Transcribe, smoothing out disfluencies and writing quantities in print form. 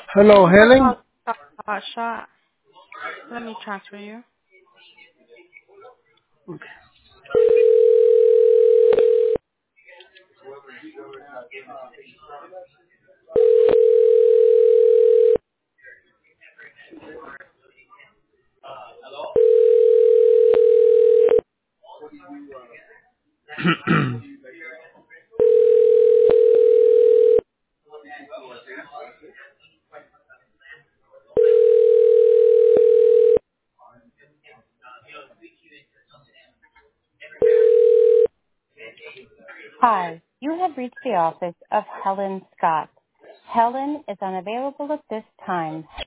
Hello, Thank you for Helen. calling Shah. Let me transfer you. Hi, you have reached the office of Helen Scott. Helen is unavailable at this time.